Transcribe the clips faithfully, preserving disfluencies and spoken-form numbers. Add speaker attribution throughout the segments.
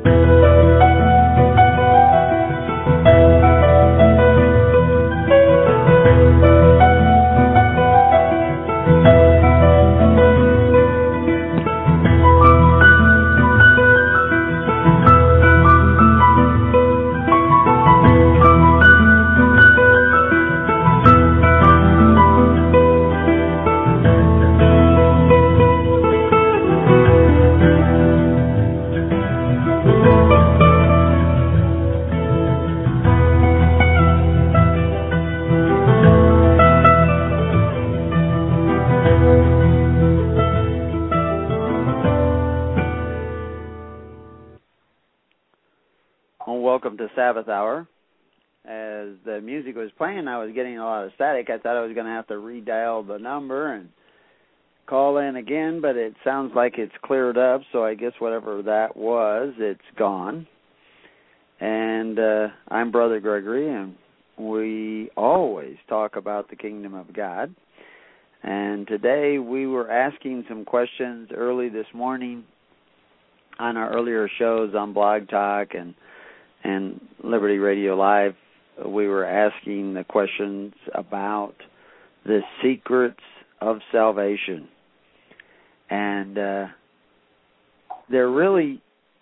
Speaker 1: Welcome to Sabbath Hour. As the music was playing, I was getting a lot of static. I thought I was going to have to redial the number and call in again, but it sounds like it's cleared up, so I guess whatever that was, it's gone. And uh, I'm Brother Gregory, and we always talk about the kingdom of God. And today we were asking some questions early this morning on our earlier shows on Blog Talk and and Liberty Radio Live. We were asking the questions about the secrets of salvation. And uh, there really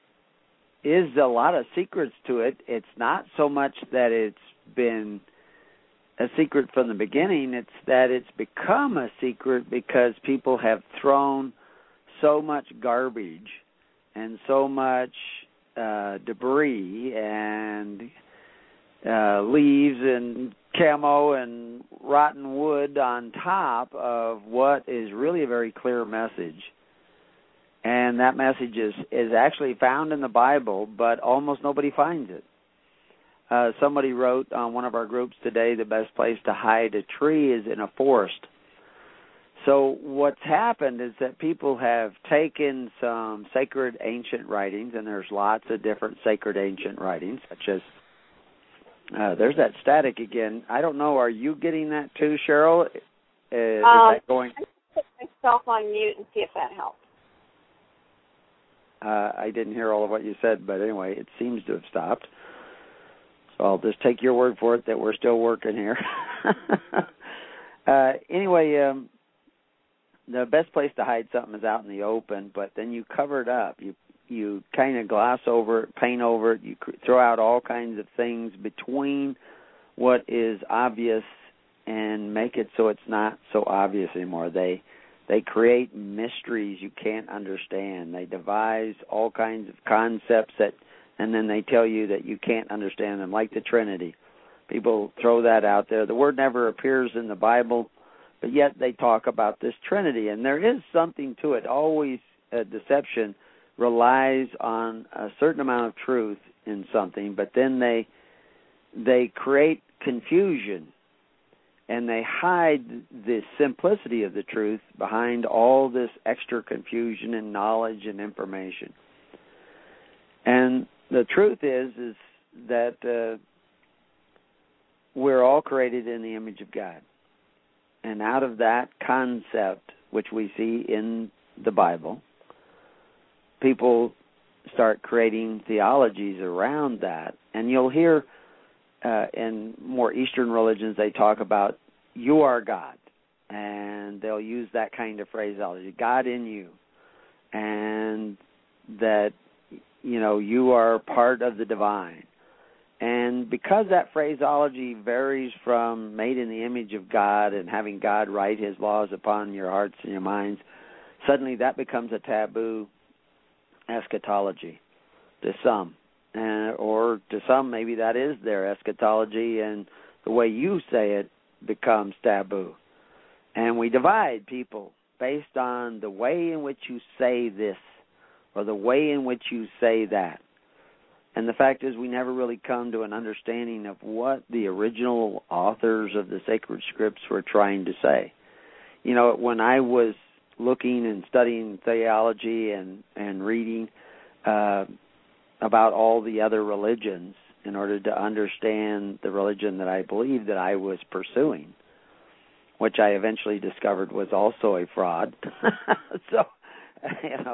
Speaker 1: is a lot of secrets to it. It's not so much that it's been a secret from the beginning, it's that it's become a secret because people have thrown so much garbage and so much Uh, debris and uh, leaves and camo and rotten wood on top of what is really a very clear message. And that message is, is actually found in the Bible, but almost nobody finds it. Uh, somebody wrote on one of our groups today, the best place to hide a tree is in a forest. So what's happened is that people have taken some sacred ancient writings, and there's lots of different sacred ancient writings, such as, uh, there's that static again. I don't know, are you getting that too, Cheryl? Uh, is
Speaker 2: um,
Speaker 1: that going?
Speaker 2: I put myself on mute and see if that helps.
Speaker 1: Uh, I didn't hear all of what you said, but anyway, it seems to have stopped. So I'll just take your word for it that we're still working here. uh, anyway, um, the best place to hide something is out in the open, but then you cover it up. You you kind of gloss over it, paint over it. You throw out all kinds of things between what is obvious and make it so it's not so obvious anymore. They they create mysteries you can't understand. They devise all kinds of concepts that, and then they tell you that you can't understand them, like the Trinity. People throw that out there. The word never appears in the Bible, but yet they talk about this Trinity, and there is something to it. Always uh, deception relies on a certain amount of truth in something, but then they they create confusion, and they hide the simplicity of the truth behind all this extra confusion and knowledge and information. And the truth is, is that uh, we're all created in the image of God. And out of that concept, which we see in the Bible, people start creating theologies around that. And you'll hear uh, in more Eastern religions, they talk about, you are God. And they'll use that kind of phraseology, God in you. And that, you know, you are part of the divine. And because that phraseology varies from made in the image of God and having God write his laws upon your hearts and your minds, suddenly that becomes a taboo eschatology to some. Uh, or to some, maybe that is their eschatology, and the way you say it becomes taboo. And we divide people based on the way in which you say this or the way in which you say that. And the fact is, we never really come to an understanding of what the original authors of the sacred scripts were trying to say. You know, when I was looking and studying theology and, and reading uh, about all the other religions in order to understand the religion that I believed that I was pursuing, which I eventually discovered was also a fraud. So, you know,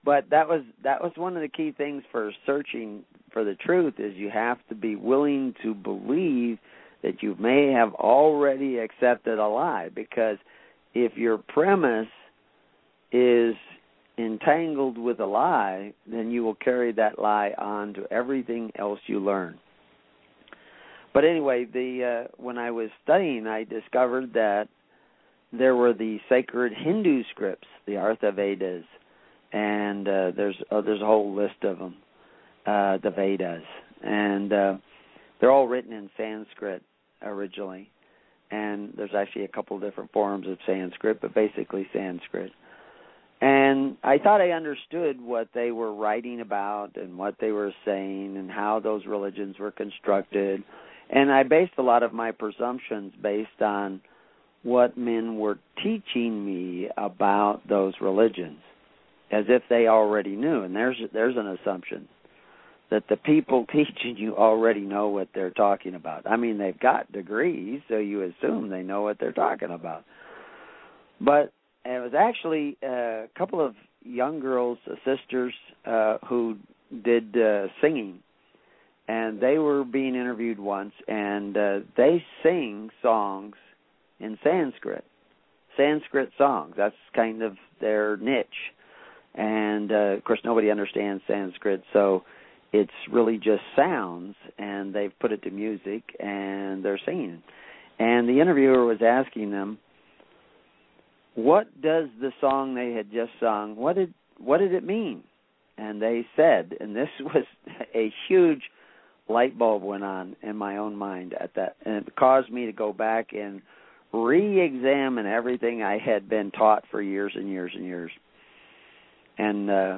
Speaker 1: but that was that was one of the key things for searching for the truth is you have to be willing to believe that you may have already accepted a lie, because if your premise is entangled with a lie, then you will carry that lie on to everything else you learn. But anyway, the uh, when I was studying, I discovered that there were the sacred Hindu scripts, the Artha Vedas, and uh, there's uh, there's a whole list of them, uh, the Vedas, and uh, they're all written in Sanskrit originally, and there's actually a couple different forms of Sanskrit, but basically Sanskrit. And I thought I understood what they were writing about and what they were saying and how those religions were constructed, and I based a lot of my presumptions based on what men were teaching me about those religions, as if they already knew. And there's there's an assumption that the people teaching you already know what they're talking about. I mean, they've got degrees, so you assume they know what they're talking about. But it was actually a couple of young girls, uh, sisters, uh, who did uh, singing, and they were being interviewed once, and uh, they sing songs in Sanskrit, Sanskrit songs. That's kind of their niche. And, uh, of course, nobody understands Sanskrit, so it's really just sounds, and they've put it to music, and they're singing. And the interviewer was asking them, what does the song they had just sung, what did what did it mean? And they said, and this was a huge light bulb went on in my own mind at that, and it caused me to go back and re-examine everything I had been taught for years and years and years. And uh,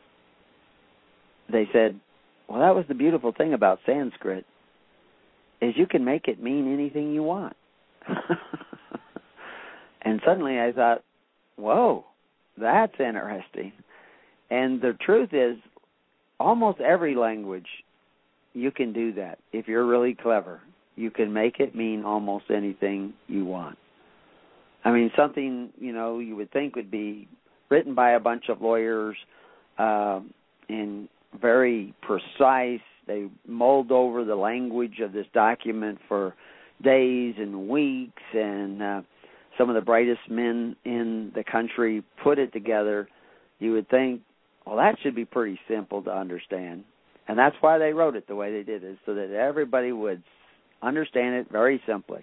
Speaker 1: they said, well, that was the beautiful thing about Sanskrit, is you can make it mean anything you want. And suddenly I thought, whoa, that's interesting. And the truth is, almost every language, you can do that. If you're really clever, you can make it mean almost anything you want. I mean, something, you know, you would think would be written by a bunch of lawyers uh, and very precise. They mulled over the language of this document for days and weeks, and uh, some of the brightest men in the country put it together. You would think, well, that should be pretty simple to understand. And that's why they wrote it the way they did, is so that everybody would understand it very simply.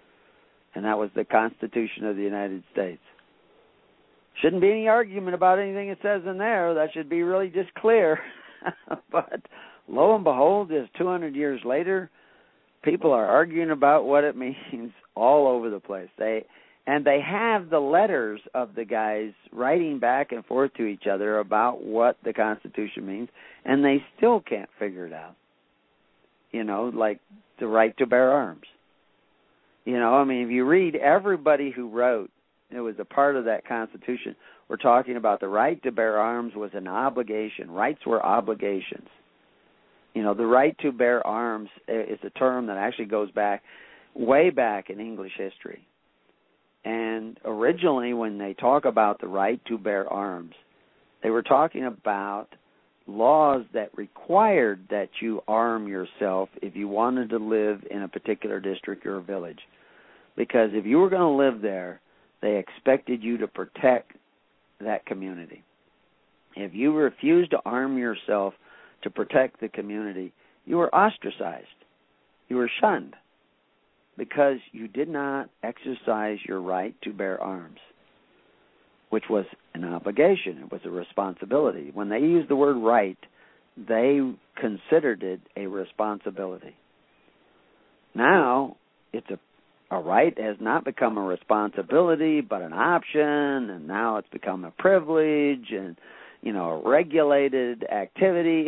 Speaker 1: And that was the Constitution of the United States. Shouldn't be any argument about anything it says in there. That should be really just clear. But lo and behold, just two hundred years later, people are arguing about what it means all over the place. They and they have the letters of the guys writing back and forth to each other about what the Constitution means, and they still can't figure it out. You know, like the right to bear arms. You know, I mean, if you read everybody who wrote, it was a part of that Constitution, we're talking about the right to bear arms was an obligation. Rights were obligations. You know, the right to bear arms is a term that actually goes back, way back in English history. And originally, when they talk about the right to bear arms, they were talking about laws that required that you arm yourself if you wanted to live in a particular district or village. Because if you were going to live there, they expected you to protect that community. If you refused to arm yourself to protect the community, you were ostracized. You were shunned because you did not exercise your right to bear arms, which was an obligation. It was a responsibility. When they used the word right, they considered it a responsibility. Now, it's a a right has not become a responsibility, but an option, and now it's become a privilege and, you know, a regulated activity,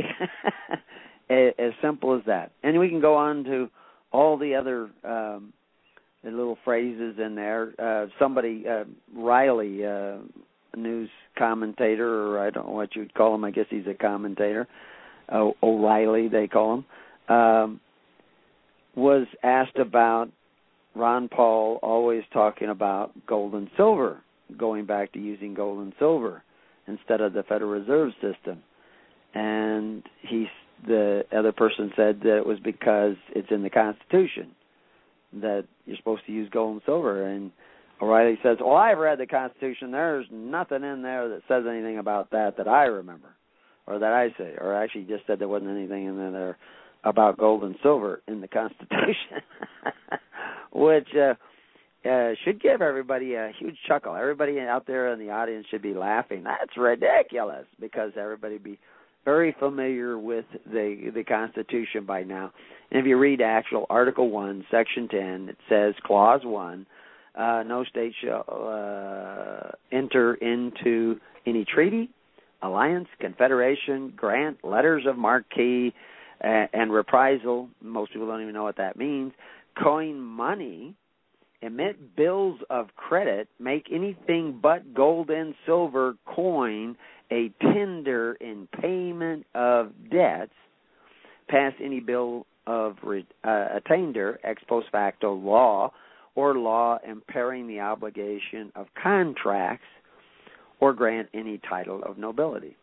Speaker 1: as simple as that. And we can go on to all the other um, the little phrases in there. Uh, somebody, uh, Riley, uh, a news commentator, or I don't know what you'd call him, I guess he's a commentator, uh, O'Reilly they call him, um, was asked about Ron Paul always talking about gold and silver, going back to using gold and silver. instead of the Federal Reserve System. And he, the other person said that it was because it's in the Constitution that you're supposed to use gold and silver. And O'Reilly says, well, I've read the Constitution. There's nothing in there that says anything about that that I remember, or that I say, or actually just said there wasn't anything in there about gold and silver in the Constitution, which uh, uh, should give everybody a huge chuckle. Everybody out there in the audience should be laughing. That's ridiculous, because everybody be very familiar with the the Constitution by now. And if you read actual Article one, Section ten, it says, Clause one, uh, no state shall uh, enter into any treaty, alliance, confederation, grant, letters of marque, uh, and reprisal. Most people don't even know what that means. Coin money, emit bills of credit, make anything but gold and silver coin a tender in payment of debts, pass any bill of uh, attainder, ex post facto law, or law impairing the obligation of contracts, or grant any title of nobility.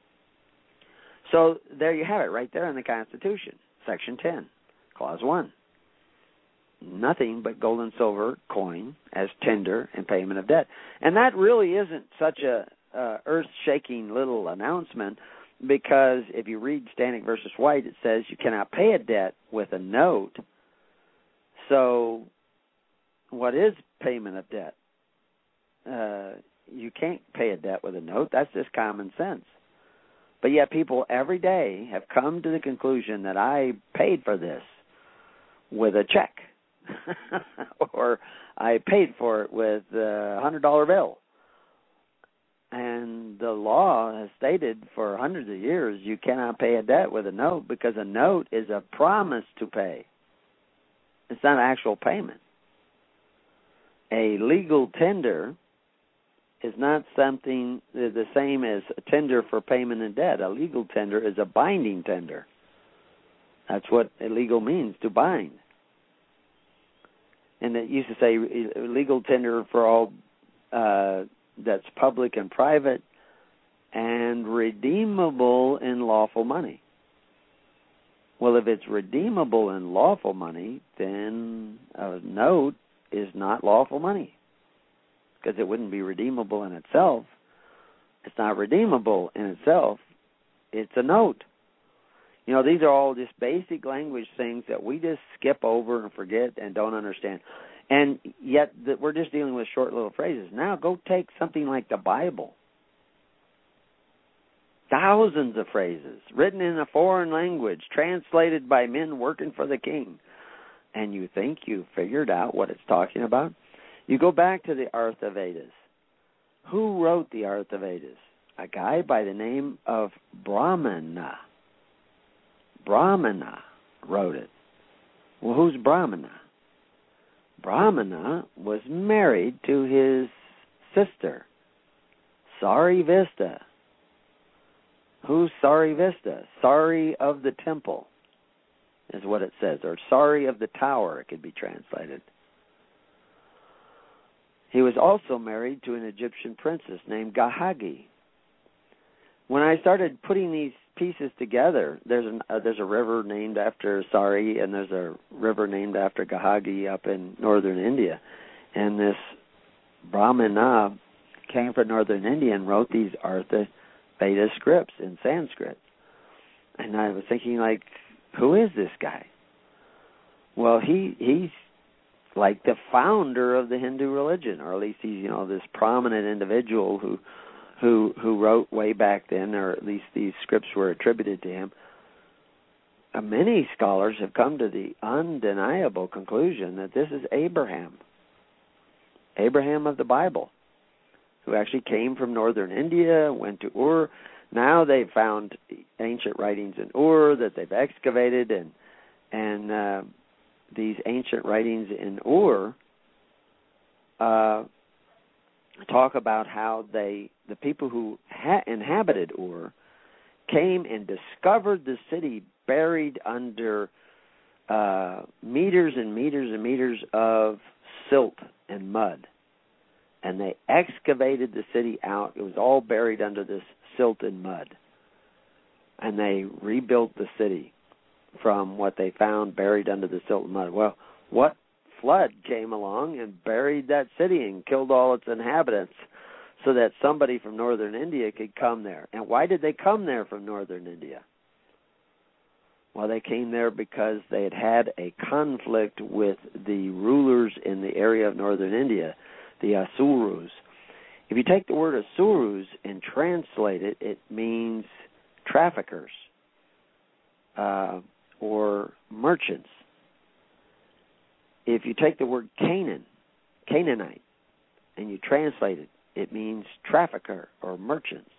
Speaker 1: So there you have it, right there in the Constitution, Section ten, Clause one. Nothing but gold and silver coin as tender in payment of debt. And that really isn't such a uh, earth-shaking little announcement, because if you read Stanek versus White, it says you cannot pay a debt with a note. So what is payment of debt? Uh, you can't pay a debt with a note. That's just common sense. But yet people every day have come to the conclusion that I paid for this with a check. Or I paid for it with a one hundred dollar bill. And the law has stated for hundreds of years you cannot pay a debt with a note, because a note is a promise to pay. It's not actual payment. A legal tender is not something the same as a tender for payment in debt. A legal tender is a binding tender. That's what illegal means, to bind. And it used to say legal tender for all uh, that's public and private, and redeemable in lawful money. Well, if it's redeemable in lawful money, then a note is not lawful money, because it wouldn't be redeemable in itself. It's not redeemable in itself. It's a note. You know, these are all just basic language things that we just skip over and forget and don't understand. And yet that we're just dealing with short little phrases. Now go take something like the Bible. Thousands of phrases written in a foreign language, translated by men working for the king. And you think you figured out what it's talking about? You go back to the Artha Vedas. Who wrote the Artha Vedas? A guy by the name of Brahmana. Brahmana wrote it. Well, who's Brahmana? Brahmana was married to his sister, Sarivista. Who's Sarivista? Sari of the temple is what it says, or Sari of the tower, it could be translated. He was also married to an Egyptian princess named Gahagi. When I started putting these pieces together, there's an, uh, there's a river named after Sari, and there's a river named after Gahagi up in northern India. And this Brahmana came from northern India and wrote these Artha Veda scripts in Sanskrit. And I was thinking, like, who is this guy? Well, he he's like the founder of the Hindu religion, or at least he's, you know, this prominent individual who who who wrote way back then, or at least these scripts were attributed to him. Uh, many scholars have come to the undeniable conclusion that this is Abraham, Abraham of the Bible, who actually came from northern India, went to Ur. Now they've found ancient writings in Ur that they've excavated, and and uh, these ancient writings in Ur uh, talk about how they, the people who ha- inhabited Ur, came and discovered the city buried under uh, meters and meters and meters of silt and mud.
Speaker 3: and they excavated the city out. It was all buried under this silt and mud. And they rebuilt the city from what they found buried under the silt and mud. Well, what flood came along and buried that city and killed all its inhabitants so that somebody from northern India could come there? And why did they come there from northern India? Well, they came there because they had had a conflict with the rulers in the area of northern India, the Asurus. If you take the word Asurus and translate it, it means traffickers uh, or merchants. If you take the word Canaan, Canaanite, and you translate it, it means trafficker or merchants.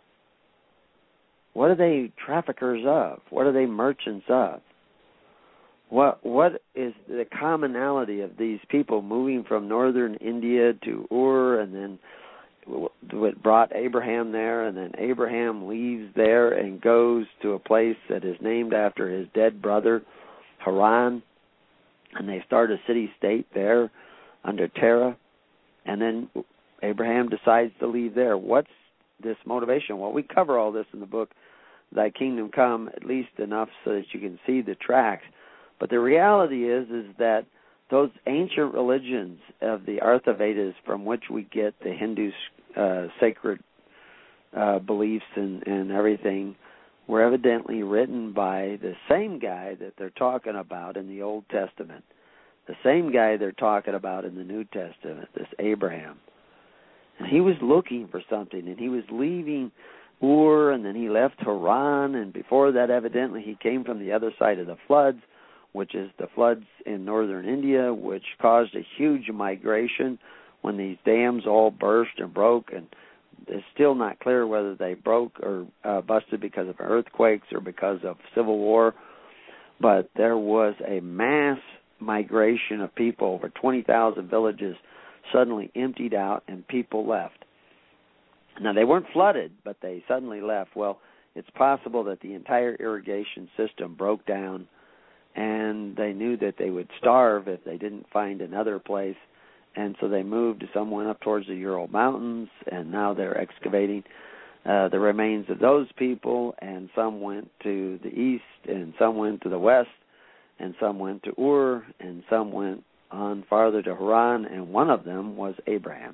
Speaker 3: What are they traffickers of? What are they merchants of? What What is the commonality of these people moving from northern India to Ur, and then what brought Abraham there, and then Abraham leaves there and goes to a place that is named after his dead brother, Haran, and they start a city-state there under Terah, and then Abraham decides to leave there. What's this motivation? Well, we cover all this in the book, Thy Kingdom Come, at least enough so that you can see the tracks. But the reality is, is that those ancient religions of the Artha Vedas, from which we get the Hindu uh, sacred uh, beliefs and, and everything, were evidently written by the same guy that they're talking about in the Old Testament, the same guy they're talking about in the New Testament, this Abraham. And he was looking for something, and he was leaving Ur, and then he left Haran, and before that, evidently, he came from the other side of the floods, which is the floods in northern India, which caused a huge migration when these dams all burst and broke, and it's still not clear whether they broke or uh, busted because of earthquakes or because of civil war, but there was a mass migration of people. Over twenty thousand villages suddenly emptied out and people left. Now, they weren't flooded, but they suddenly left. Well, it's possible that the entire irrigation system broke down, and they knew that they would starve if they didn't find another place, and so they moved. Some went up towards the Ural Mountains, and now they're excavating uh, the remains of those people, and some went to the east, and some went to the west, and some went to Ur, and some went on farther to Haran, and one of them was Abraham.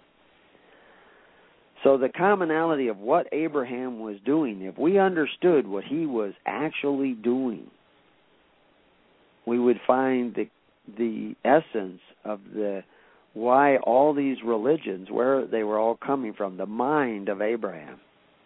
Speaker 3: So the commonality of what Abraham was doing, if we understood what he was actually doing, we would find the the essence of the why all these religions, where they were all coming from, the mind of Abraham.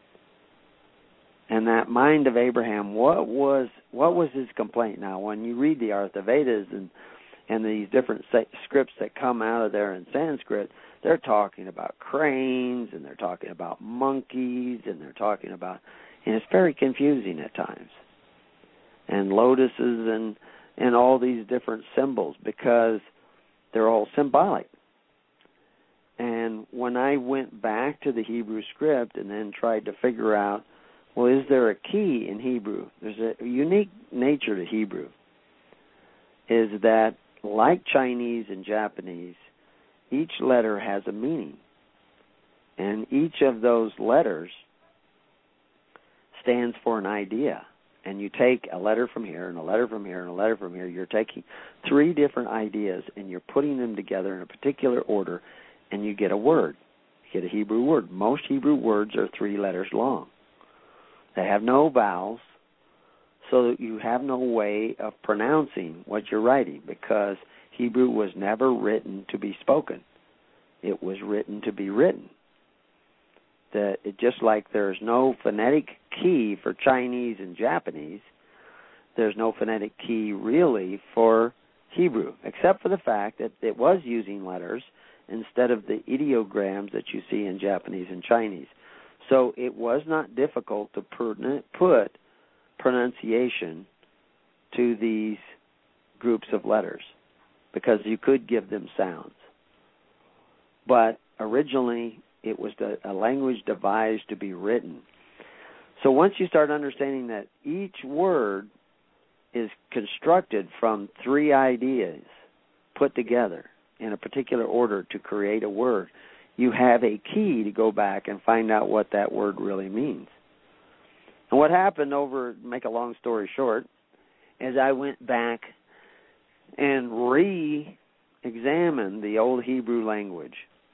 Speaker 3: And that mind of Abraham, what was what was his complaint? Now, when you read the Artha Vedas and and these different scripts that come out of there in Sanskrit, they're talking about cranes, and they're talking about monkeys, and they're talking about, and it's very confusing at times, and lotuses and and all these different symbols, because they're all symbolic. And when I went back to the Hebrew script and then tried to figure out, well, is there a key in Hebrew? There's a unique nature to Hebrew, is that like Chinese and Japanese, each letter has a meaning. And each of those letters stands for an idea. And you take a letter from here and a letter from here and a letter from here. You're taking three different ideas and you're putting them together in a particular order, and you get a word. You get a Hebrew word. Most Hebrew words are three letters long. They have no vowels, so that you have no way of pronouncing what you're writing, because Hebrew was never written to be spoken. It was written to be written. That it, just like there's no phonetic key for Chinese and Japanese, there's no phonetic key really for Hebrew, except for the fact that it was using letters instead of the ideograms that you see in Japanese and Chinese. So it was not difficult to put pronunciation to these groups of letters, because you could give them sounds. But originally, it was a language devised to be written. So once you start understanding that each word is constructed from three ideas put together in a particular order to create a word, you have a key to go back and find out what that word really means. And what happened over, make a long story short, is I went back and re-examined the old Hebrew language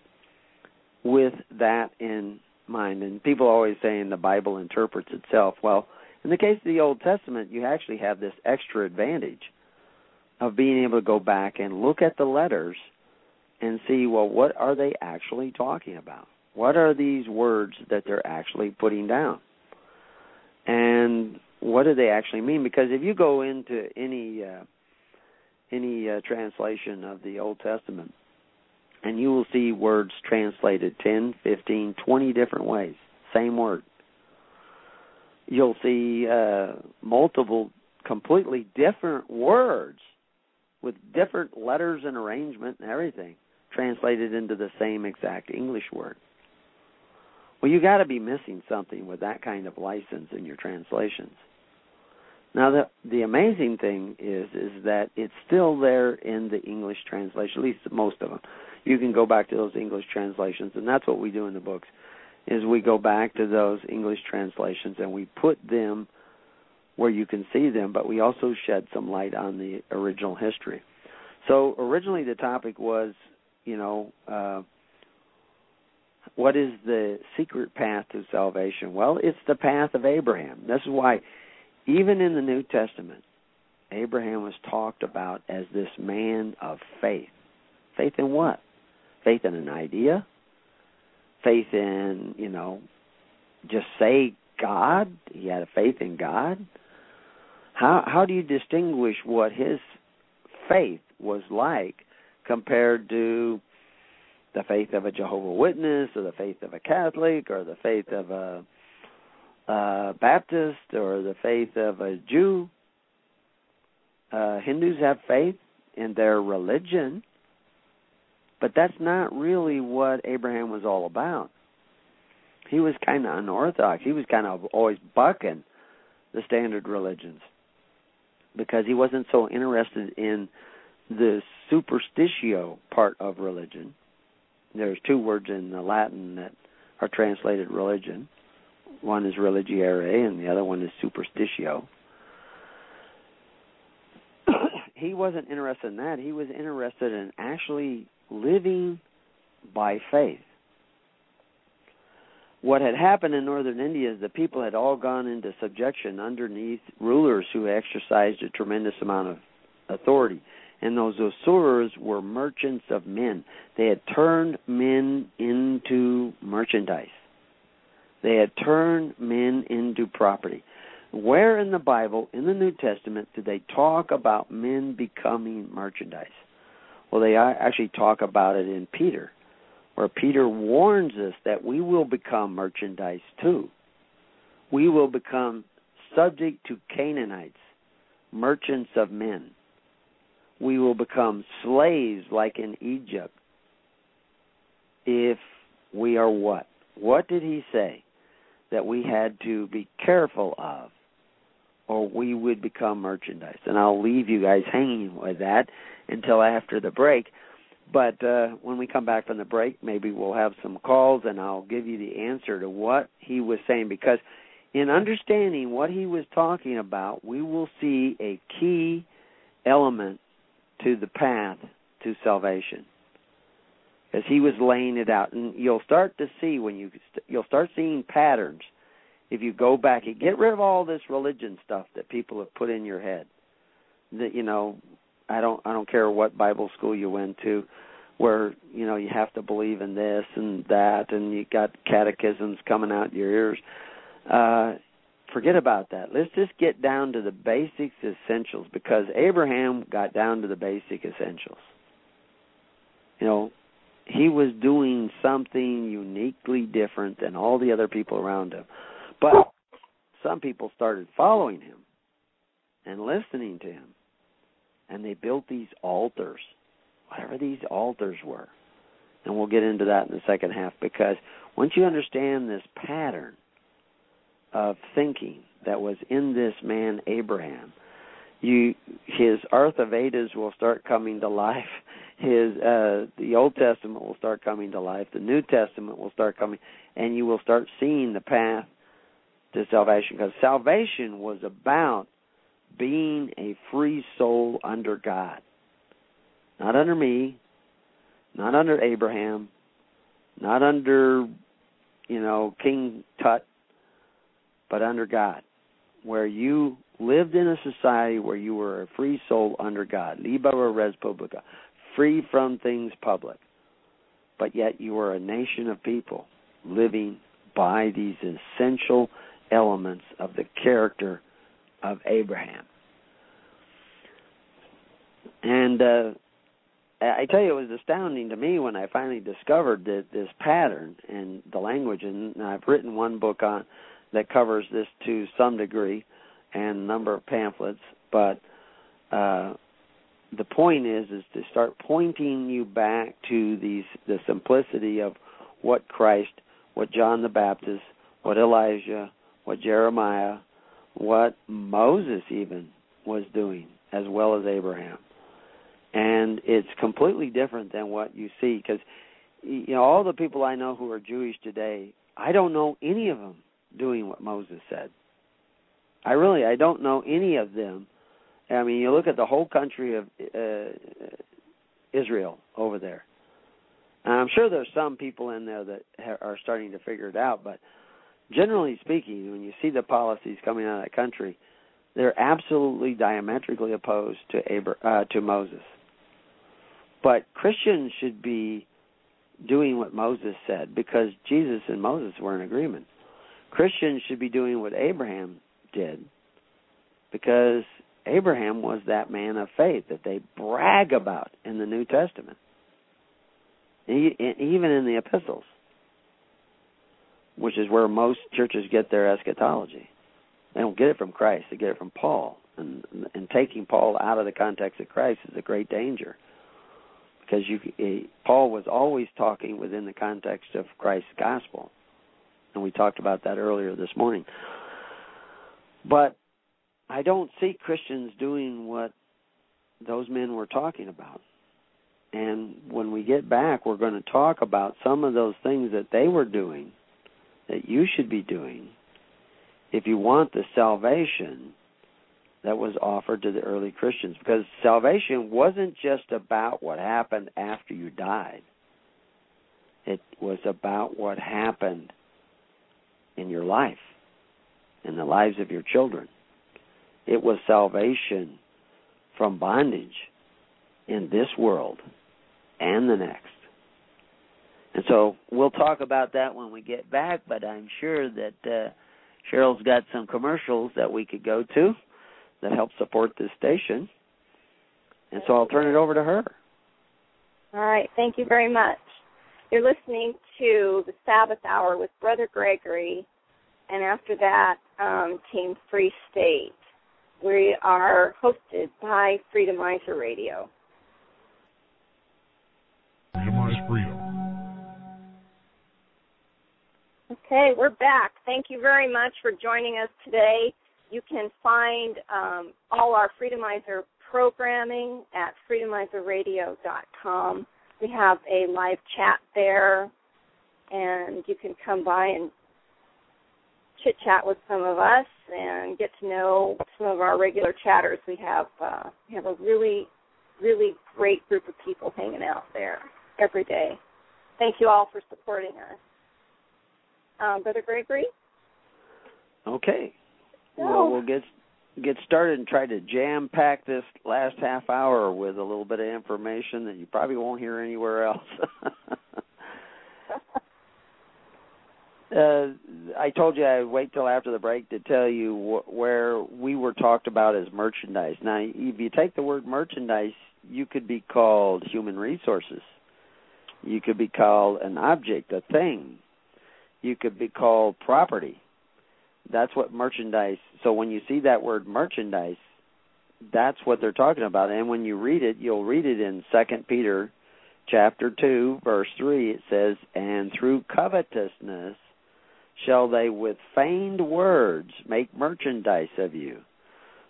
Speaker 3: with that in mind. And people always saying the Bible interprets itself. Well, in the case of the Old Testament, you actually have this extra advantage of being able to go back and look at the letters and see, well, what are they actually talking about? What are these words that they're actually putting down? And what do they actually mean? Because if you go into any uh, any uh, translation of the Old Testament, and you will see words translated ten, fifteen, twenty different ways, same word. You'll see uh, multiple, completely different words with different letters and arrangement and everything translated into the same exact English word. Well, you got to be missing something with that kind of license in your translations. Now, the the amazing thing is is that it's still there in the English translation, at least most of them. You can go back to those English translations, and that's what we do in the books, is we go back to those English translations and we put them where you can see them, but we also shed some light on the original history. So originally the topic was, you know, uh, what is the secret path to salvation? Well, it's the path of Abraham. This is why even in the New Testament, Abraham was talked about as this man of faith. Faith in what? Faith in an idea? Faith in, you know, just say God? He had a faith in God? How how do you distinguish what his faith was like compared to the faith of a Jehovah's Witness or the faith of a Catholic or the faith of a, a Baptist or the faith of a Jew? Uh, Hindus have faith in their religion, but that's not really what Abraham was all about. He was kind of unorthodox. He was kind of always bucking the standard religions because he wasn't so interested in the superstitio part of religion. There's two words in the Latin that are translated religion. One is religiare and the other one is superstitio. He wasn't interested in that. He was interested in actually living by faith. What had happened in northern India is the people had all gone into subjection underneath rulers who exercised a tremendous amount of authority. And those Asuras were merchants of men. They had turned men into merchandise. They had turned men into property. Where in the Bible, in the New Testament, did they talk about men becoming merchandise? Well, they actually talk about it in Peter, where Peter warns us that we will become merchandise too. We will become subject to Canaanites, merchants of men. We will become slaves like in Egypt if we are what? What did he say that we had to be careful of, or we would become merchandise? And I'll leave you guys hanging with that until after the break. But uh, when we come back from the break, maybe we'll have some calls and I'll give you the answer to what he was saying. Because in understanding what he was talking about, we will see a key element to the path to salvation. As he was laying it out. And you'll start to see when you, you'll start seeing patterns if you go back. You get rid of all this religion stuff that people have put in your head. That, you know, I don't I don't care what Bible school you went to, where, you know, you have to believe in this and that, and you got catechisms coming out your ears. Uh, forget about that. Let's just get down to the basics, essentials, because Abraham got down to the basic essentials. You know, he was doing something uniquely different than all the other people around him. But some people started following him and listening to him. And they built these altars, whatever these altars were. And we'll get into that in the second half, because once you understand this pattern of thinking that was in this man Abraham, you his Artha Vedas will start coming to life his uh, the Old Testament will start coming to life. The New Testament will start coming, and you will start seeing the path to salvation, because salvation was about being a free soul under God. Not under me, not under Abraham, not under, you know, King Tut, but under God, where you lived in a society where you were a free soul under God, libera res publica, free from things public, but yet you were a nation of people living by these essential elements of the character of Abraham. And uh, I tell you, it was astounding to me when I finally discovered that this pattern and the language, and I've written one book on that covers this to some degree, and a number of pamphlets, but uh, the point is is to start pointing you back to these the simplicity of what Christ, what John the Baptist, what Elijah, what Jeremiah, what Moses even was doing, as well as Abraham. And it's completely different than what you see, because you know all the people I know who are Jewish today, I don't know any of them doing what Moses said. I really, I don't know any of them. I mean, you look at the whole country of uh, Israel over there. And I'm sure there's some people in there that ha- are starting to figure it out, but generally speaking, when you see the policies coming out of that country, they're absolutely diametrically opposed to Abra- uh, to Moses. But Christians should be doing what Moses said, because Jesus and Moses were in agreement. Christians should be doing what Abraham did, because Abraham was that man of faith that they brag about in the New Testament, even in the epistles, which is where most churches get their eschatology. They don't get it from Christ, they get it from Paul. And, and taking Paul out of the context of Christ is a great danger, because you, Paul was always talking within the context of Christ's gospel. And we talked about that earlier this morning. But I don't see Christians doing what those men were talking about. And when we get back, we're going to talk about some of those things that they were doing that you should be doing if you want the salvation that was offered to the early Christians. Because salvation wasn't just about what happened after you died. It was about what happened in your life, in the lives of your children. It was salvation from bondage in this world and the next. And so we'll talk about that when we get back, but I'm sure that uh, Cheryl's got some commercials that we could go to that help support this station. And so I'll turn it over to her.
Speaker 2: All right. Thank you very much. You're listening to the Sabbath Hour with Brother Gregory, and after that um, came Free State. We are hosted by Freedomizer Radio.
Speaker 4: Freedomize freedom.
Speaker 2: Okay, we're back. Thank you very much for joining us today. You can find um, all our Freedomizer programming at freedomizer radio dot com. We have a live chat there, and you can come by and chit-chat with some of us and get to know some of our regular chatters. We have uh, we have a really, really great group of people hanging out there every day. Thank you all for supporting us. Um, Brother Gregory?
Speaker 3: Okay.
Speaker 2: So,
Speaker 3: well, we'll get get started and try to jam-pack this last half hour with a little bit of information that you probably won't hear anywhere else. uh, I told you I'd wait till after the break to tell you wh- where we were talked about as merchandise. Now, if you take the word merchandise, you could be called human resources. You could be called an object, a thing. You could be called property. That's what merchandise, so when you see that word merchandise, that's what they're talking about. And when you read it, you'll read it in Second Peter chapter two, verse three. It says, "And through covetousness shall they with feigned words make merchandise of you,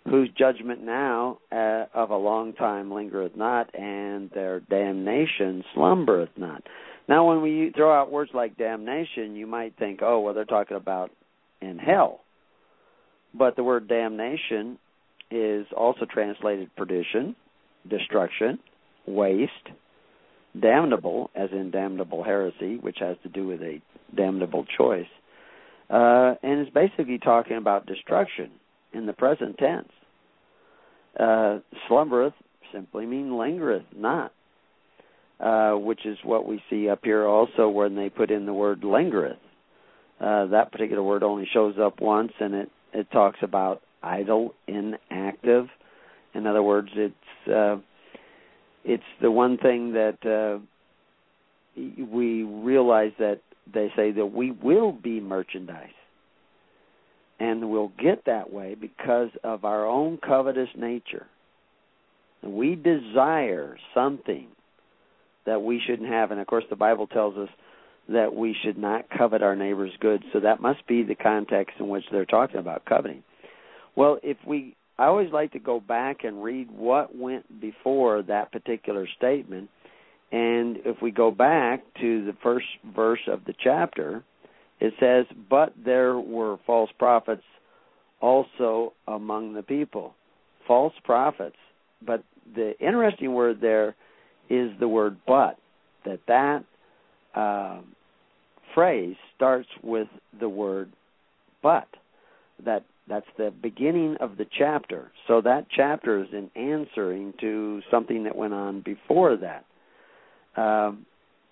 Speaker 3: whose judgment now uh, of a long time lingereth not, and their damnation slumbereth not. Now, when we throw out words like damnation, you might think, oh, well, they're talking about in hell. But the word damnation is also translated perdition, destruction, waste, damnable, as in damnable heresy, which has to do with a damnable choice, uh, and is basically talking about destruction in the present tense. Uh, slumbereth simply means lingereth not, uh, which is what we see up here also when they put in the word lingereth. Uh, that particular word only shows up once, and it, it talks about idle, inactive. In other words, it's uh, it's the one thing that uh, we realize that they say that we will be merchandise. And we'll get that way because of our own covetous nature. We desire something that we shouldn't have. And, of course, the Bible tells us that we should not covet our neighbor's goods. So that must be the context in which they're talking about coveting. Well, if we, I always like to go back and read what went before that particular statement. And if we go back to the first verse of the chapter, it says, but there were false prophets also among the people. False prophets. But the interesting word there is the word but. That that uh, phrase starts with the word but. That that's the beginning of the chapter. So that chapter is in answering to something that went on before that. Um,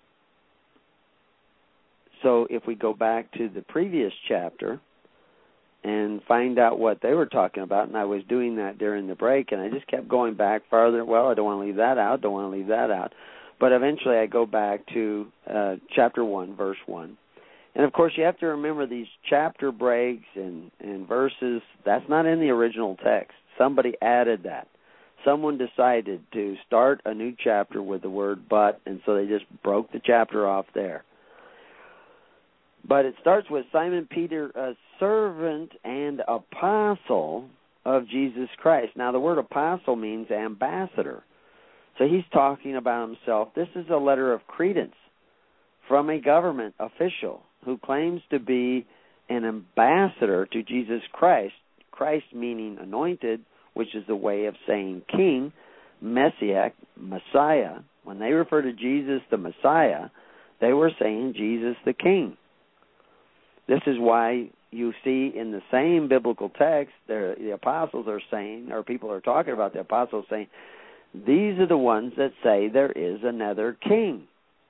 Speaker 3: So if we go back to the previous chapter and find out what they were talking about, and I was doing that during the break, and I just kept going back farther. Well, I don't want to leave that out, don't want to leave that out. But eventually I go back to uh, chapter one, verse one. And, of course, you have to remember these chapter breaks and, and verses, that's not in the original text. Somebody added that. Someone decided to start a new chapter with the word but, and so they just broke the chapter off there. But it starts with Simon Peter, a servant and apostle of Jesus Christ. Now, the word apostle means ambassador. So he's talking about himself. This is a letter of credence from a government official who claims to be an ambassador to Jesus Christ. Christ meaning anointed, which is the way of saying king, Messiah, Messiah. When they refer to Jesus the Messiah, they were saying Jesus the King. This is why you see in the same biblical text, the apostles are saying, or people are talking about the apostles saying, these are the ones that say there is another king.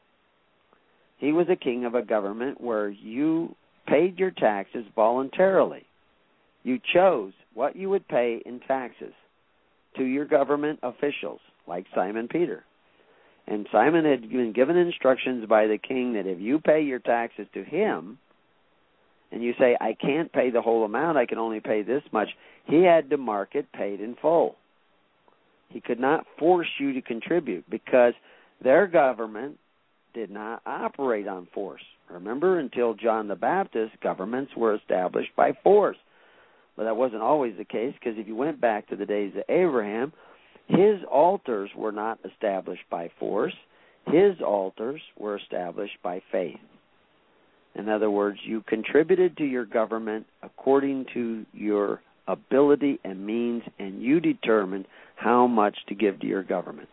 Speaker 3: He was a king of a government where you paid your taxes voluntarily. You chose what you would pay in taxes to your government officials, like Simon Peter. And Simon had been given instructions by the king that if you pay your taxes to him, and you say, I can't pay the whole amount, I can only pay this much, he had to mark it paid in full. He could not force you to contribute because their government did not operate on force. Remember, until John the Baptist, governments were established by force. But that wasn't always the case, because if you went back to the days of Abraham, his altars were not established by force. His altars were established by faith. In other words, you contributed to your government according to your ability and means, and you determined how much to give to your government.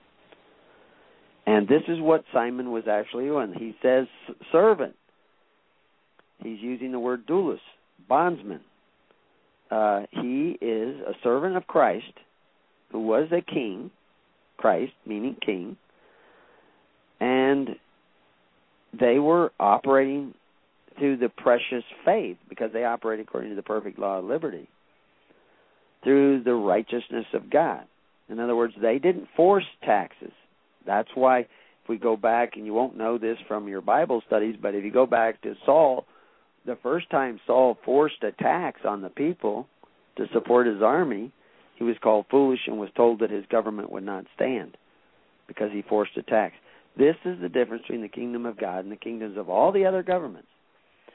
Speaker 3: And this is what Simon was actually doing. He says servant. He's using the word doulos, bondsman. Uh, he is a servant of Christ who was a king, Christ meaning king, and they were operating through the precious faith, because they operate according to the perfect law of liberty, through the righteousness of God. In other words, they didn't force taxes. That's why if we go back, and you won't know this from your Bible studies, but if you go back to Saul, the first time Saul forced a tax on the people to support his army, he was called foolish and was told that his government would not stand because he forced a tax. This is the difference between the kingdom of God and the kingdoms of all the other governments.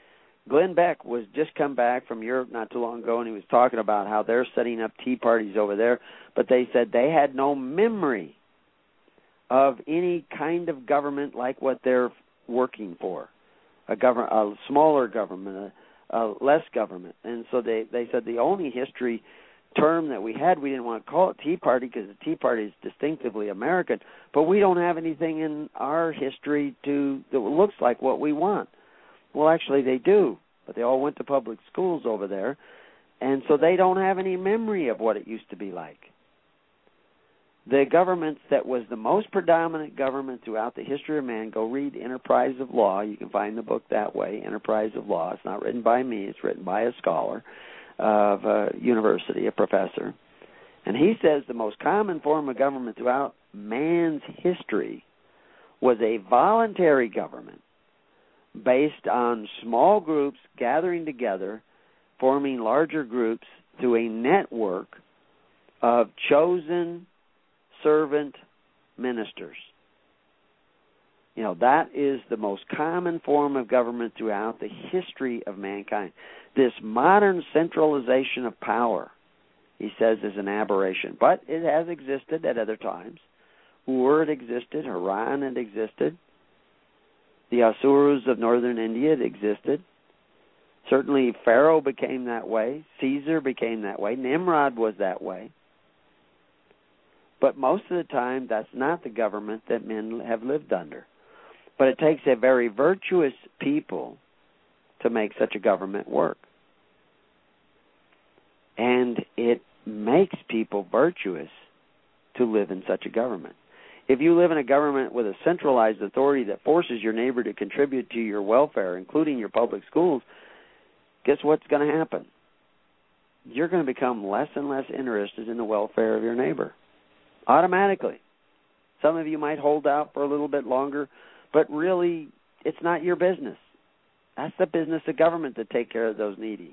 Speaker 3: Glenn Beck was just come back from Europe not too long ago, and he was talking about how they're setting up tea parties over there, but they said they had no memory of any kind of government like what they're working for, a government, a smaller government, a, a less government. And so they, they said the only history term that we had, we didn't want to call it Tea Party because the Tea Party is distinctively American, but we don't have anything in our history to that looks like what we want. Well, actually they do, but they all went to public schools over there, and so they don't have any memory of what it used to be like. The government that was the most predominant government throughout the history of man, go read Enterprise of Law. You can find the book that way, Enterprise of Law. It's not written by me. It's written by a scholar of a university, a professor. And he says the most common form of government throughout man's history was a voluntary government based on small groups gathering together, forming larger groups through a network of chosen servant ministers. You know, that is the most common form of government throughout the history of mankind. This modern centralization of power, he says, is an aberration. But it has existed at other times. Ur had existed. Haran had existed. The Asurus of northern India had existed. Certainly Pharaoh became that way. Caesar became that way. Nimrod was that way. But most of the time, that's not the government that men have lived under. But it takes a very virtuous people to make such a government work. And it makes people virtuous to live in such a government. If you live in a government with a centralized authority that forces your neighbor to contribute to your welfare, including your public schools, guess what's going to happen? You're going to become less and less interested in the welfare of your neighbor. Automatically. Some of you might hold out for a little bit longer, but really, it's not your business. That's the business of government to take care of those needy.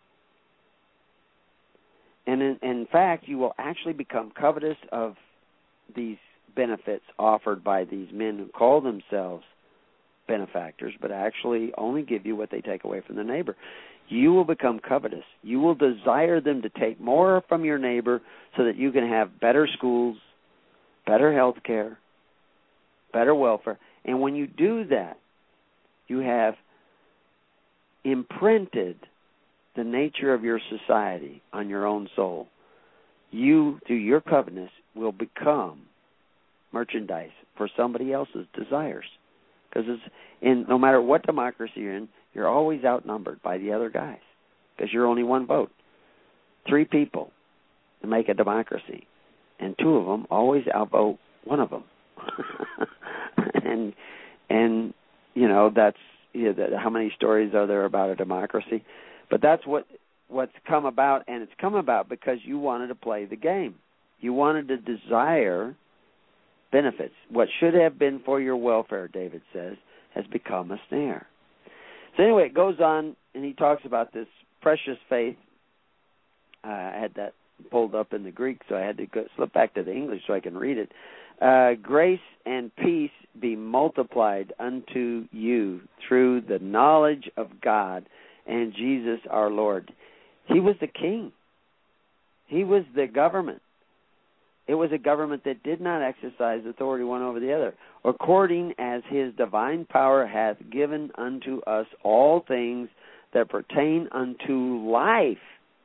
Speaker 3: And in, in fact, you will actually become covetous of these benefits offered by these men who call themselves benefactors, but actually only give you what they take away from the neighbor. You will become covetous. You will desire them to take more from your neighbor so that you can have better schools, better health care, better welfare. And when you do that, you have imprinted the nature of your society on your own soul. You, through your covetousness, will become merchandise for somebody else's desires. Because it's in no matter what democracy you're in, you're always outnumbered by the other guys. Because you're only one vote. Three people to make a democracy. And two of them always outvote one of them. and, and you know, that's, you know, that, how many stories are there about a democracy? But that's what what's come about, and it's come about because you wanted to play the game. You wanted to desire benefits. What should have been for your welfare, David says, has become a snare. So anyway, it goes on, and he talks about this precious faith. Uh, I had that pulled up in the Greek, so I had to go, slip back to the English so I can read it. Uh, grace and peace be multiplied unto you through the knowledge of God and Jesus our Lord. He was the king. He was the government. It was a government that did not exercise authority one over the other. According as his divine power hath given unto us all things that pertain unto life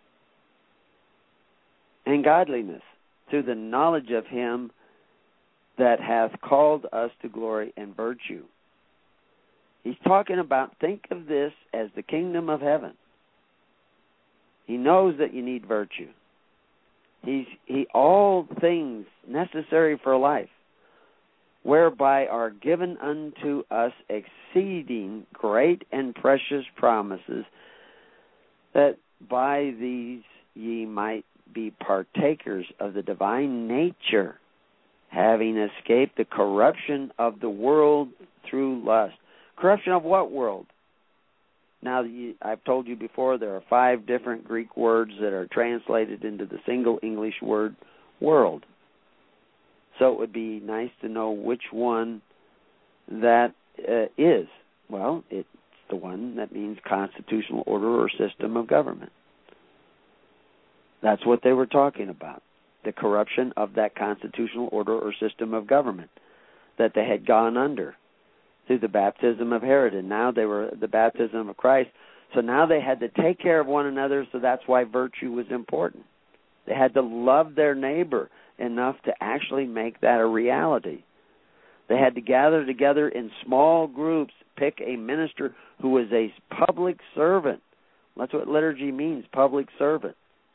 Speaker 3: and godliness, through the knowledge of him that hath called us to glory and virtue. He's talking about, think of this as the kingdom of heaven. He knows that you need virtue. He's he all things necessary for life, whereby are given unto us exceeding great and precious promises, that by these ye might be partakers of the divine nature, having escaped the corruption of the world through lust. Corruption of what world? Now, I've told you before, there are five different Greek words that are translated into the single English word, world. So it would be nice to know which one that uh, is. Well, it's the one that means constitutional order or system of government. That's what they were talking about, the corruption of that constitutional order or system of government that they had gone under through the baptism of Herod, and now they were the baptism of Christ. So now they had to take care of one another, so that's why virtue was important. They had to love their neighbor enough to actually make that a reality. They had to gather together in small groups, pick a minister who was a public servant. That's what liturgy means, public servant.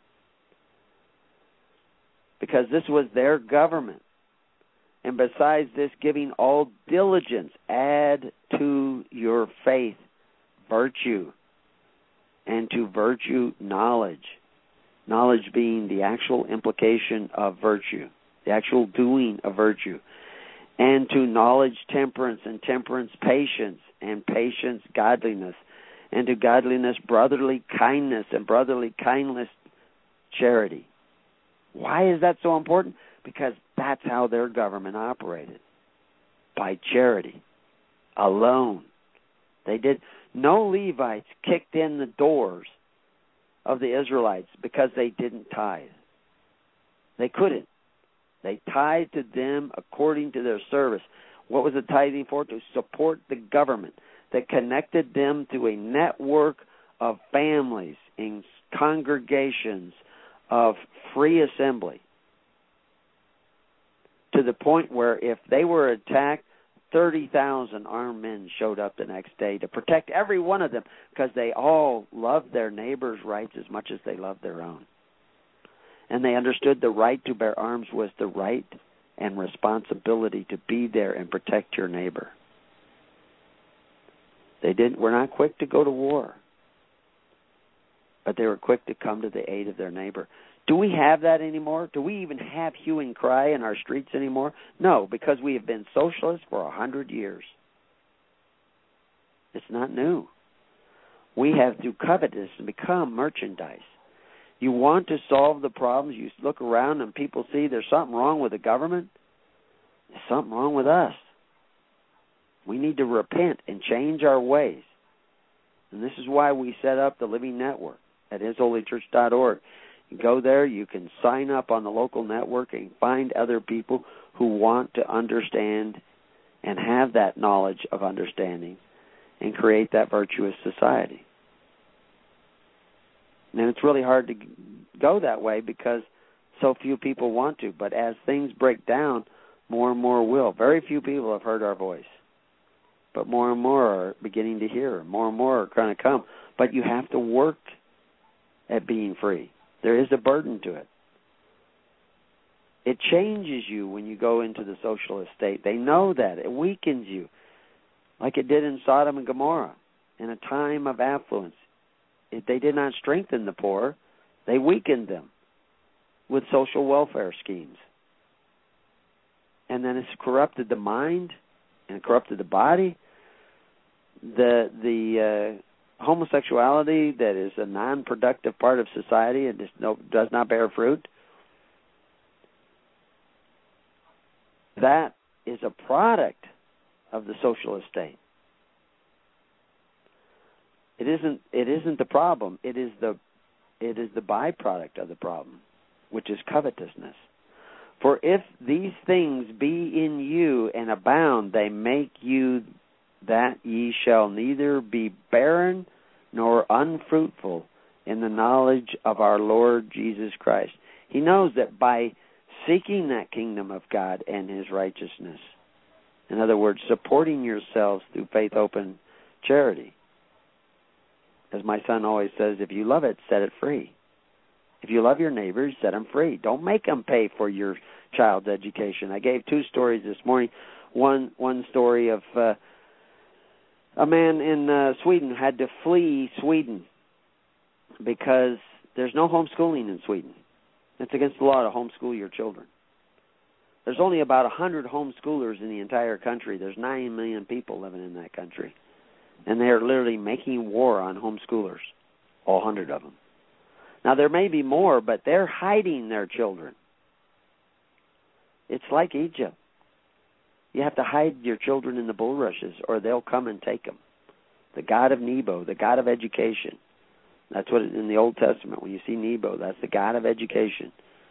Speaker 3: Because this was their government. And besides this, giving all diligence, add to your faith virtue, and to virtue knowledge. Knowledge being the actual implication of virtue, the actual doing of virtue. And to knowledge temperance, and temperance patience, and patience godliness. And to godliness brotherly kindness, and brotherly kindness charity. Why is that so important? Because that's how their government operated. By charity. Alone. They did. No Levites kicked in the doors of the Israelites because they didn't tithe. They couldn't. They tithed to them according to their service. What was the tithing for? To support the government that connected them to a network of families in congregations of free assembly, to the point where if they were attacked, thirty thousand armed men showed up the next day to protect every one of them, because they all loved their neighbor's rights as much as they loved their own. And they understood the right to bear arms was the right and responsibility to be there and protect your neighbor. They didn't were not quick to go to war, but they were quick to come to the aid of their neighbor. Do we have that anymore? Do we even have hue and cry in our streets anymore? No, because we have been socialists for a hundred years. It's not new. We have, through covetousness, become merchandise. You want to solve the problems, you look around and people see there's something wrong with the government. There's something wrong with us. We need to repent and change our ways. And this is why we set up the Living Network at his holy church dot org. You go there, you can sign up on the local network and find other people who want to understand and have that knowledge of understanding and create that virtuous society. And it's really hard to go that way because so few people want to. But as things break down, more and more will. Very few people have heard our voice. But more and more are beginning to hear. More and more are going to come. But you have to work at being free. There is a burden to it. It changes you when you go into the socialist state. They know that. It weakens you, like it did in Sodom and Gomorrah, in a time of affluence. It, they did not strengthen the poor. They weakened them with social welfare schemes. And then it's corrupted the mind and corrupted the body. The the uh, homosexuality that is a non-productive part of society and just no, does not bear fruit, that is a product of the socialist state. It isn't. It isn't the problem. It is the. It is the byproduct of the problem, which is covetousness. For if these things be in you and abound, they make you that ye shall neither be barren nor unfruitful in the knowledge of our Lord Jesus Christ. He knows that by seeking that kingdom of God and his righteousness, in other words, supporting yourselves through faith, open charity. As my son always says, if you love it, set it free. If you love your neighbors, set them free. Don't make them pay for your child's education. I gave two stories this morning. One one story of uh, a man in uh, Sweden had to flee Sweden because there's no homeschooling in Sweden. It's against the law to homeschool your children. There's only about one hundred homeschoolers in the entire country. There's nine million people living in that country. And they're literally making war on homeschoolers, all one hundred of them. Now, there may be more, but they're hiding their children. It's like Egypt. You have to hide your children in the bulrushes or they'll come and take them. the god of Nebo, the god of education. That's what in the Old Testament, when you see Nebo, that's the god of education.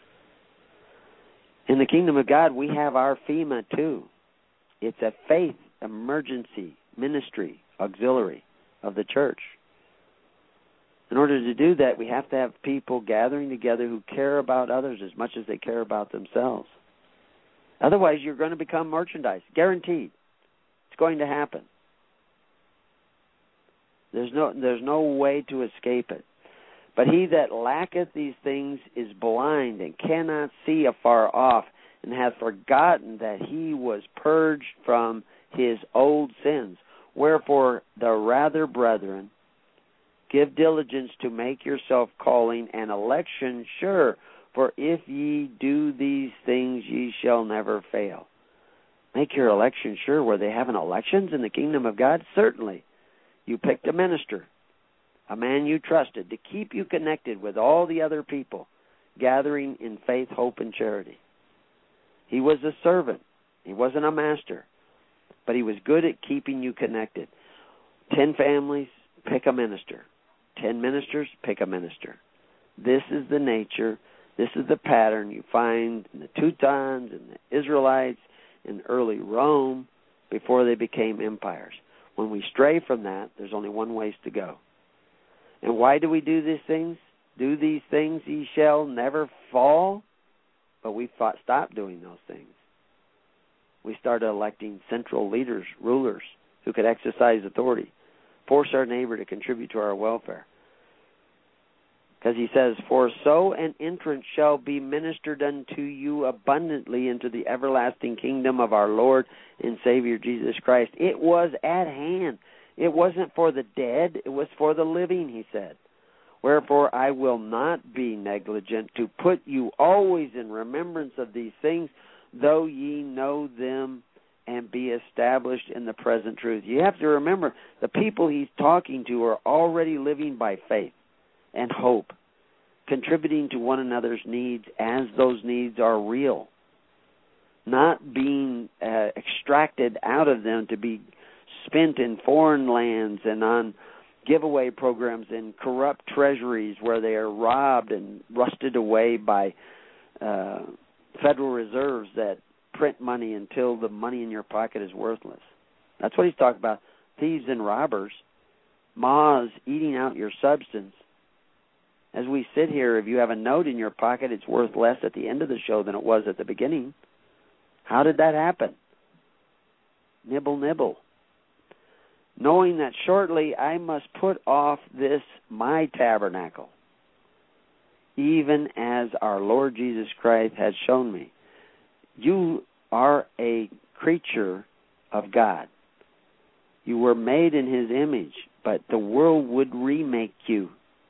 Speaker 3: In the kingdom of God, we have our FEMA too. It's a faith emergency ministry auxiliary of the church. In order to do that, we have to have people gathering together who care about others as much as they care about themselves. Otherwise, you're going to become merchandise. Guaranteed. It's going to happen. There's no, there's no way to escape it. But he that lacketh these things is blind and cannot see afar off, and hath forgotten that he was purged from his old sins. Wherefore, the rather, brethren, give diligence to make yourself calling and election sure. For if ye do these things, ye shall never fail. Make your election sure. Were they having elections in the kingdom of God? Certainly. You picked a minister, a man you trusted, to keep you connected with all the other people gathering in faith, hope, and charity. He was a servant. He wasn't a master. But he was good at keeping you connected. Ten families, pick a minister. Ten ministers, pick a minister. This is the nature, this is the pattern you find in the Teutons and the Israelites in early Rome before they became empires. When we stray from that, there's only one way to go. And why do we do these things? Do these things, ye shall never fall. But we fought, stopped doing those things. We started electing central leaders, rulers, who could exercise authority, force our neighbor to contribute to our welfare. Because he says, for so an entrance shall be ministered unto you abundantly into the everlasting kingdom of our Lord and Savior Jesus Christ. It was at hand. It wasn't for the dead. It was for the living, he said. Wherefore I will not be negligent to put you always in remembrance of these things, though ye know them and be established in the present truth. You have to remember, the people he's talking to are already living by faith and hope, contributing to one another's needs as those needs are real, not being uh, extracted out of them to be spent in foreign lands and on giveaway programs in corrupt treasuries where they are robbed and rusted away by uh, Federal Reserves that print money until the money in your pocket is worthless. That's what he's talking about. Thieves and robbers, moths eating out your substance. As we sit here, if you have a note in your pocket, it's worth less at the end of the show than it was at the beginning. How did that happen? Nibble, nibble. Knowing that shortly I must put off this my tabernacle, even as our Lord Jesus Christ has shown me. You are a creature of God. You were made in his image, but the world would remake you.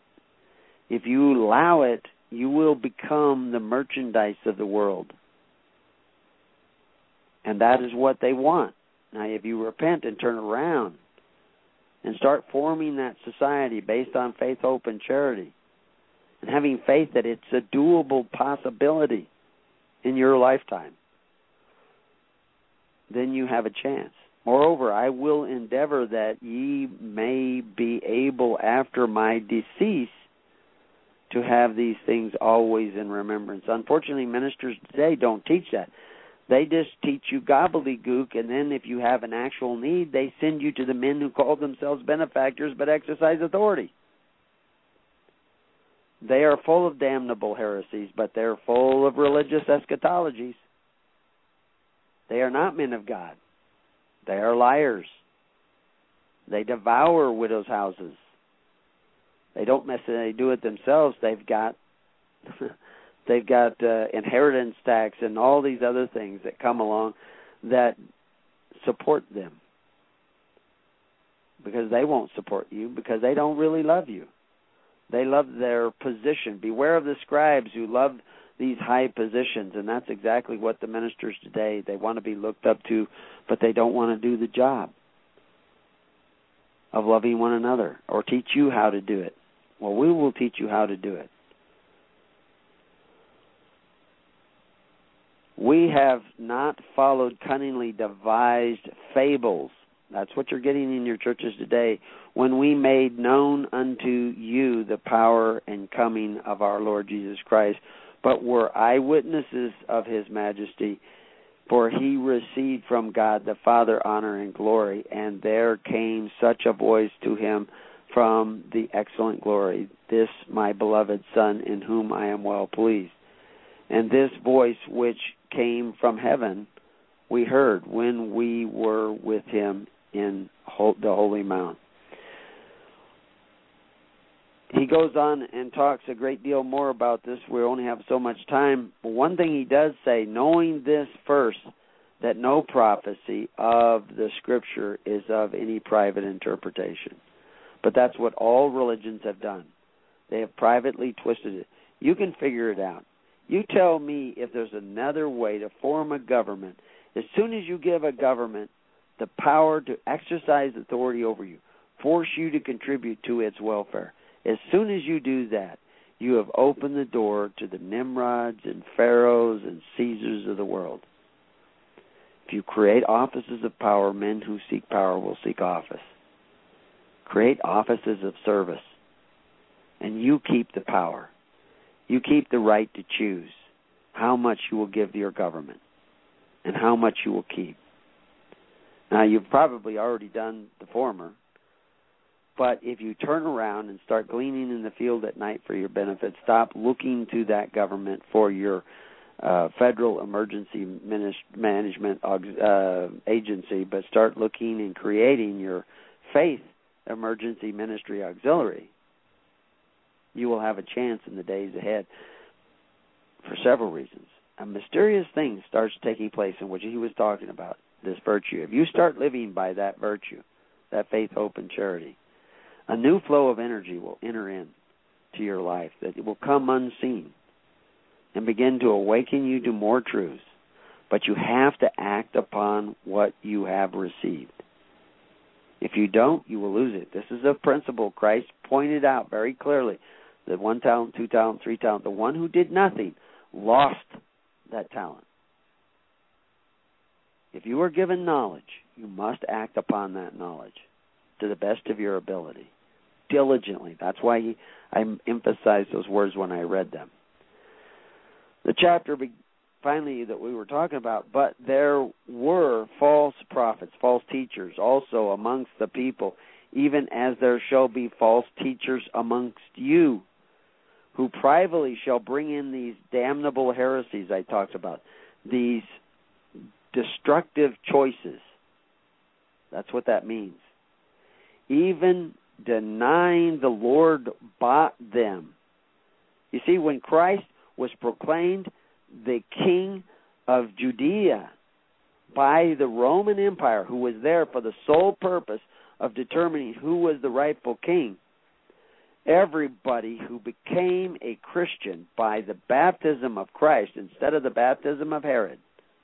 Speaker 3: If you allow it, you will become the merchandise of the world. And that is what they want. Now, if you repent and turn around and start forming that society based on faith, hope, and charity, and having faith that it's a doable possibility in your lifetime, then you have a chance. Moreover, I will endeavor that ye may be able after my decease to have these things always in remembrance. Unfortunately, ministers today don't teach that. They just teach you gobbledygook, and then if you have an actual need, they send you to the men who call themselves benefactors but exercise authority. They are full of damnable heresies, but they're full of religious eschatologies. They are not men of God. They are liars. They devour widows' houses. They don't necessarily do it themselves. They've got they've got uh, inheritance tax and all these other things that come along that support them, because they won't support you because they don't really love you. They love their position. Beware of the scribes who love these high positions, and that's exactly what the ministers today, they want to be looked up to, but they don't want to do the job of loving one another or teach you how to do it. Well, we will teach you how to do it. We have not followed cunningly devised fables That's what you're getting in your churches today. When we made known unto you the power and coming of our Lord Jesus Christ, but were eyewitnesses of his majesty, for he received from God the Father honor and glory, and there came such a voice to him from the excellent glory, this my beloved Son, in whom I am well pleased. And this voice which came from heaven we heard when we were with him in the Holy Mount. He goes on and talks a great deal more about this. We only have so much time. But one thing he does say, knowing this first, that no prophecy of the Scripture is of any private interpretation. But that's what all religions have done. They have privately twisted it. You can figure it out. You tell me if there's another way to form a government. As soon as you give a government the power to exercise authority over you, force you to contribute to its welfare, as soon as you do that, you have opened the door to the Nimrods and Pharaohs and Caesars of the world. If you create offices of power, men who seek power will seek office. Create offices of service, and you keep the power. You keep the right to choose how much you will give to your government and how much you will keep. Now, you've probably already done the former, but if you turn around and start gleaning in the field at night for your benefit, stop looking to that government for your uh, federal emergency management uh, agency, but start looking and creating your faith emergency ministry auxiliary, you will have a chance in the days ahead for several reasons. A mysterious thing starts taking place in which he was talking about, this virtue. If you start living by that virtue, that faith, hope, and charity, a new flow of energy will enter in to your life that it will come unseen and begin to awaken you to more truths. But you have to act upon what you have received. If you don't, you will lose it. This is a principle Christ pointed out very clearly. The one talent, two talent, three talent, the one who did nothing lost that talent. If you are given knowledge, you must act upon that knowledge to the best of your ability, diligently. That's why he, I emphasized those words when I read them. The chapter be, finally that we were talking about, but there were false prophets, false teachers also amongst the people, even as there shall be false teachers amongst you, who privately shall bring in these damnable heresies I talked about, these destructive choices. That's what that means. Even denying the Lord bought them. You see, when Christ was proclaimed the King of Judea by the Roman Empire, who was there for the sole purpose of determining who was the rightful king, everybody who became a Christian by the baptism of Christ instead of the baptism of Herod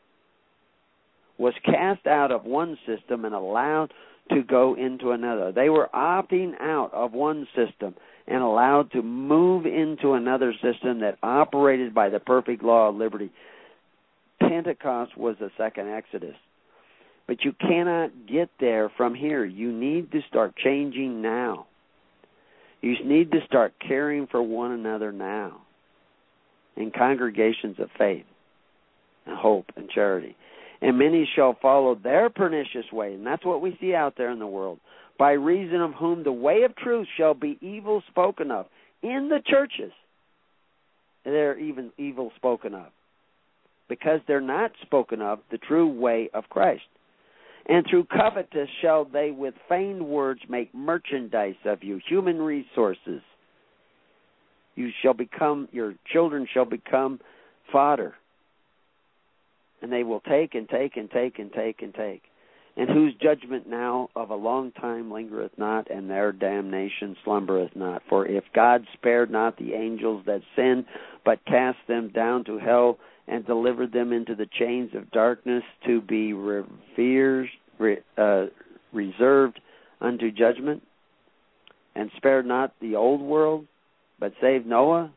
Speaker 3: was cast out of one system and allowed to go into another. They were opting out of one system and allowed to move into another system that operated by the perfect law of liberty. Pentecost was the second Exodus. But you cannot get there from here. You need to start changing now. You need to start caring for one another now in congregations of faith and hope and charity. And many shall follow their pernicious way. And that's what we see out there in the world. By reason of whom the way of truth shall be evil spoken of. In the churches, they're even evil spoken of. Because they're not spoken of the true way of Christ. And through covetous shall they with feigned words make merchandise of you, human resources. You shall become, your children shall become fodder. And they will take and take and take and take and take. And whose judgment now of a long time lingereth not, and their damnation slumbereth not. For if God spared not the angels that sinned, but cast them down to hell, and delivered them into the chains of darkness to be revered, uh, reserved unto judgment, and spared not the old world, but saved Noah,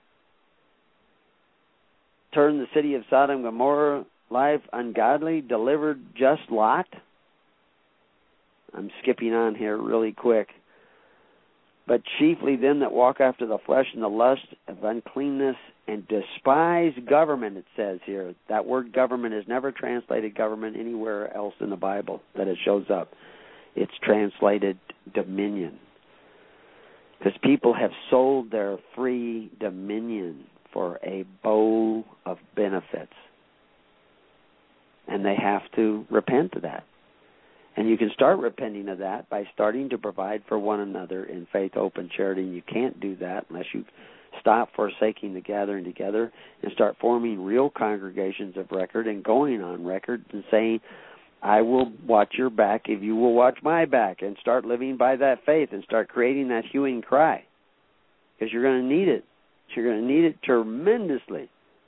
Speaker 3: turned the city of Sodom and Gomorrah life ungodly, delivered just Lot. I'm skipping on here really quick. But chiefly them that walk after the flesh and the lust of uncleanness and despise government, it says here. That word government is never translated government anywhere else in the Bible that it shows up. It's translated dominion. Because people have sold their free dominion for a bowl of benefits. And they have to repent of that. And you can start repenting of that by starting to provide for one another in faith, hope, and charity. And you can't do that unless you stop forsaking the gathering together and start forming real congregations of record and going on record and saying, I will watch your back if you will watch my back, and start living by that faith and start creating that hue and cry. Because you're going to need it. You're going to need it tremendously.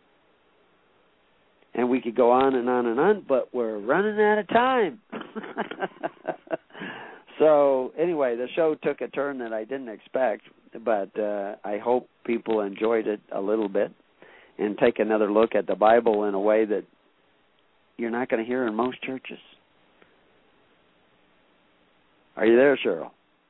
Speaker 3: And we could go on and on and on, but we're running out of time. So, anyway, the show took a turn that I didn't expect, but uh, I hope people enjoyed it a little bit and take another look at the Bible in a way that you're not going to hear in most churches. Are you there, Cheryl?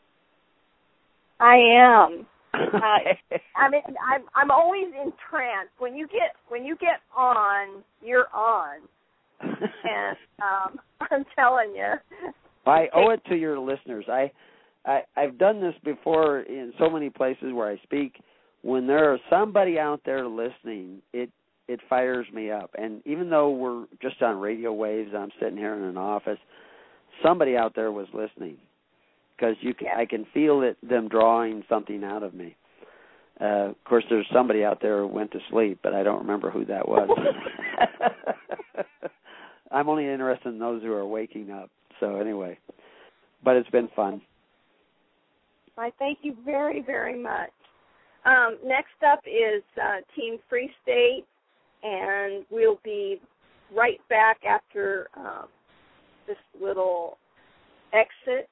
Speaker 2: I am. Uh, I mean, I'm I'm always entranced when you get when you get on, you're on, and um, I'm telling you.
Speaker 3: I owe it to your listeners. I, I I've done this before in so many places where I speak. When there is somebody out there listening, it it fires me up. And even though we're just on radio waves, I'm sitting here in an office, somebody out there was listening. Because you can, I can feel it, them drawing something out of me. Uh, of course, there's somebody out there who went to sleep, but I don't remember who that was. I'm only interested in those who are waking up. So anyway, but it's been fun.
Speaker 2: I thank you very, very much. Um, next up is uh, Team Free State, and we'll be right back after um, this little exit.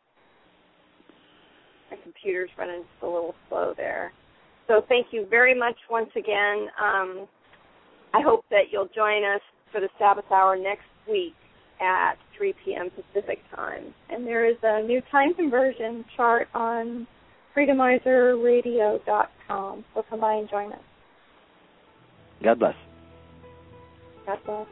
Speaker 2: My computer's running just a little slow there. So thank you very much once again. Um, I hope that you'll join us for the Sabbath Hour next week at three p.m. Pacific time. And there is a new time conversion chart on freedomizer radio dot com. So come by and join us.
Speaker 3: God bless.
Speaker 2: God bless.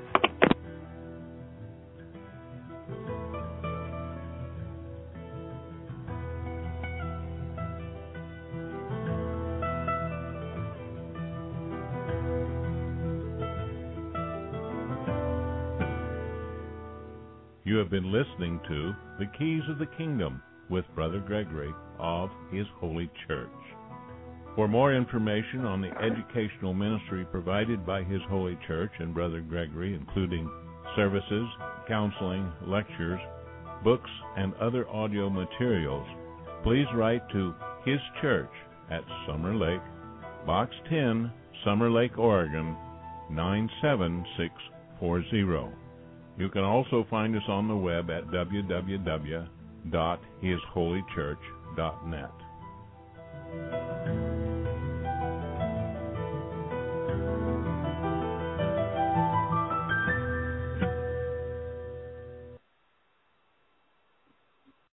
Speaker 4: You have been listening to The Keys of the Kingdom with Brother Gregory of His Holy Church. For more information on the educational ministry provided by His Holy Church and Brother Gregory, including services, counseling, lectures, books, and other audio materials, please write to His Church at Summer Lake, Box ten, Summer Lake, Oregon, nine seven six four zero. You can also find us on the web at w w w dot his holy church dot net.